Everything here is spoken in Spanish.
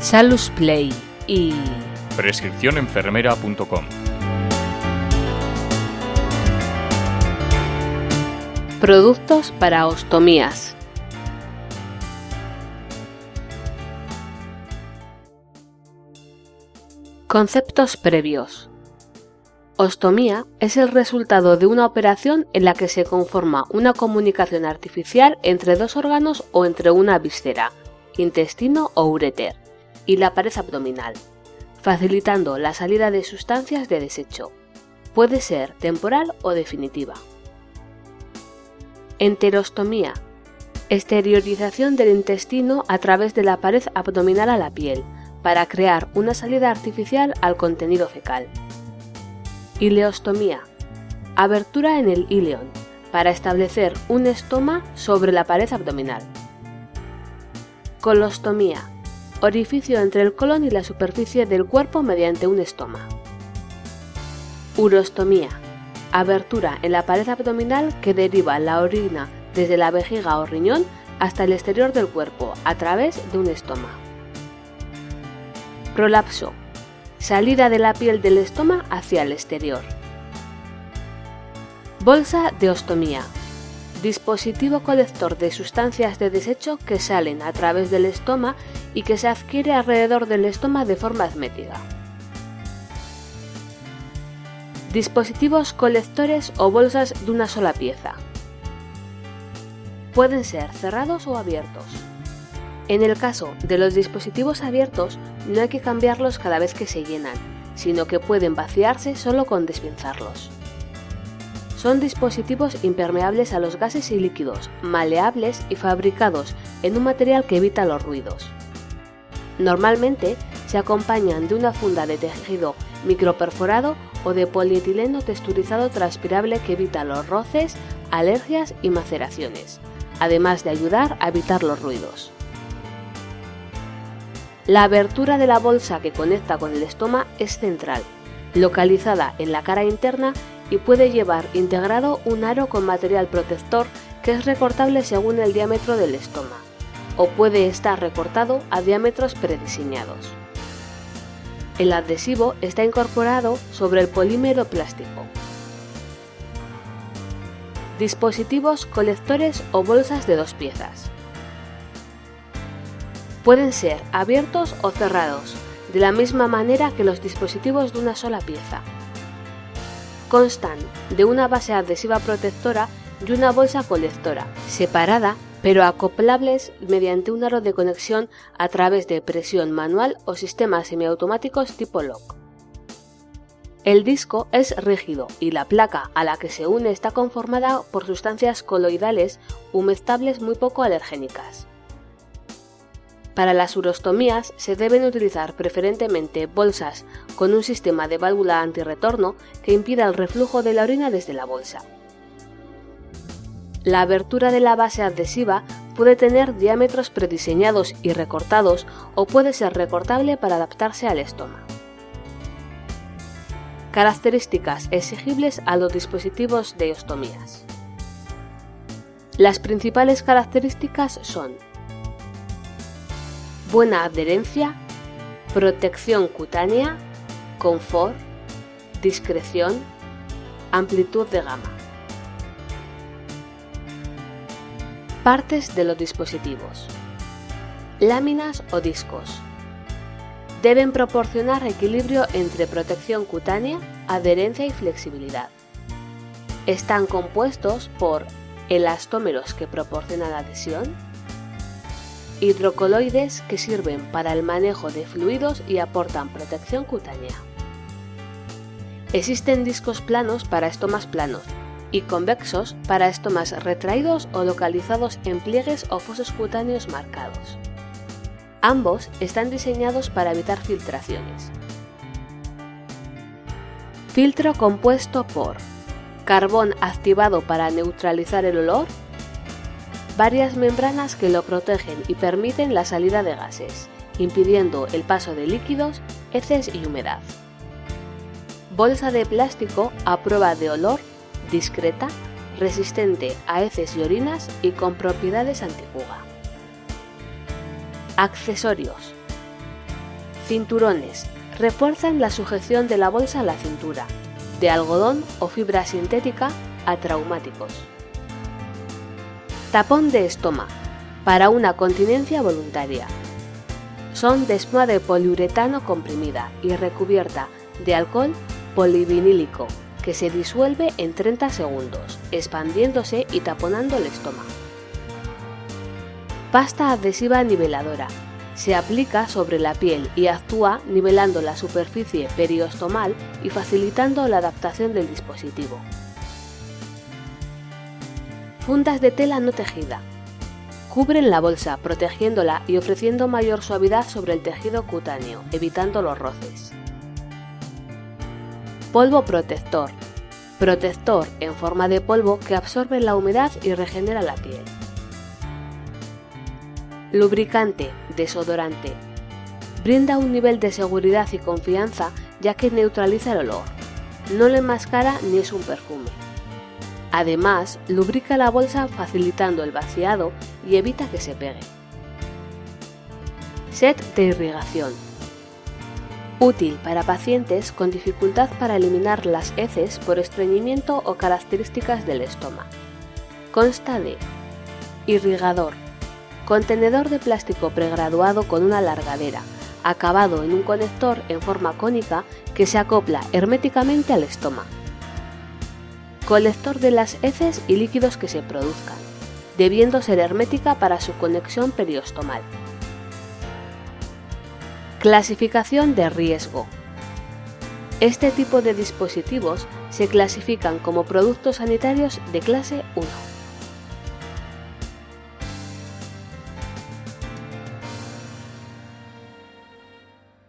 Salus Play y prescripcionenfermera.com. Productos para ostomías. Conceptos previos. Ostomía es el resultado de una operación en la que se conforma una comunicación artificial entre dos órganos o entre una víscera, intestino o uréter, y la pared abdominal, facilitando la salida de sustancias de desecho. Puede ser temporal o definitiva. Enterostomía. Exteriorización del intestino a través de la pared abdominal a la piel, para crear una salida artificial al contenido fecal. Ileostomía. Abertura en el íleon, para establecer un estoma sobre la pared abdominal. Colostomía. Orificio entre el colon y la superficie del cuerpo mediante un estoma. Urostomía. Abertura en la pared abdominal que deriva la orina desde la vejiga o riñón hasta el exterior del cuerpo a través de un estoma. Prolapso. Salida de la piel del estoma hacia el exterior. Bolsa de ostomía. Dispositivo colector de sustancias de desecho que salen a través del estoma y que se adquiere alrededor del estoma de forma hermética. Dispositivos colectores o bolsas de una sola pieza. Pueden ser cerrados o abiertos. En el caso de los dispositivos abiertos, no hay que cambiarlos cada vez que se llenan, sino que pueden vaciarse solo con despinzarlos. Son dispositivos impermeables a los gases y líquidos, maleables y fabricados en un material que evita los ruidos. Normalmente se acompañan de una funda de tejido microperforado o de polietileno texturizado transpirable que evita los roces, alergias y maceraciones, además de ayudar a evitar los ruidos. La abertura de la bolsa que conecta con el estoma es central, localizada en la cara interna y puede llevar integrado un aro con material protector que es recortable según el diámetro del estoma, o puede estar recortado a diámetros prediseñados. El adhesivo está incorporado sobre el polímero plástico. Dispositivos colectores o bolsas de dos piezas. Pueden ser abiertos o cerrados, de la misma manera que los dispositivos de una sola pieza. Constan de una base adhesiva protectora y una bolsa colectora, separada pero acoplables mediante un aro de conexión a través de presión manual o sistemas semiautomáticos tipo lock. El disco es rígido y la placa a la que se une está conformada por sustancias coloidales humectables muy poco alergénicas. Para las urostomías se deben utilizar preferentemente bolsas con un sistema de válvula antirretorno que impida el reflujo de la orina desde la bolsa. La abertura de la base adhesiva puede tener diámetros prediseñados y recortados o puede ser recortable para adaptarse al estoma. Características exigibles a los dispositivos de ostomías. Las principales características son: buena adherencia, protección cutánea, confort, discreción, amplitud de gama. Partes de los dispositivos. Láminas o discos. Deben proporcionar equilibrio entre protección cutánea, adherencia y flexibilidad. Están compuestos por elastómeros que proporcionan adhesión, hidrocoloides que sirven para el manejo de fluidos y aportan protección cutánea. Existen discos planos para estomas planos y convexos para estomas retraídos o localizados en pliegues o fosos cutáneos marcados. Ambos están diseñados para evitar filtraciones. Filtro compuesto por carbón activado para neutralizar el olor, varias membranas que lo protegen y permiten la salida de gases, impidiendo el paso de líquidos, heces y humedad. Bolsa de plástico a prueba de olor, discreta, resistente a heces y orinas y con propiedades antifuga. Accesorios. Cinturones. Refuerzan la sujeción de la bolsa a la cintura, de algodón o fibra sintética a traumáticos. Tapón de estoma, para una continencia voluntaria. Son de espuma de poliuretano comprimida y recubierta de alcohol polivinílico, que se disuelve en 30 segundos, expandiéndose y taponando el estómago. Pasta adhesiva niveladora. Se aplica sobre la piel y actúa nivelando la superficie periostomal y facilitando la adaptación del dispositivo. Fundas de tela no tejida. Cubren la bolsa, protegiéndola y ofreciendo mayor suavidad sobre el tejido cutáneo, evitando los roces. Polvo protector. Protector en forma de polvo que absorbe la humedad y regenera la piel. Lubricante, desodorante. Brinda un nivel de seguridad y confianza ya que neutraliza el olor. No le enmascara ni es un perfume. Además, lubrica la bolsa facilitando el vaciado y evita que se pegue. Set de irrigación. Útil para pacientes con dificultad para eliminar las heces por estreñimiento o características del estómago. Consta de irrigador, contenedor de plástico pregraduado con una alargadera, acabado en un conector en forma cónica que se acopla herméticamente al estómago. Colector de las heces y líquidos que se produzcan, debiendo ser hermética para su conexión periostomal. Clasificación de riesgo. Este tipo de dispositivos se clasifican como productos sanitarios de clase 1.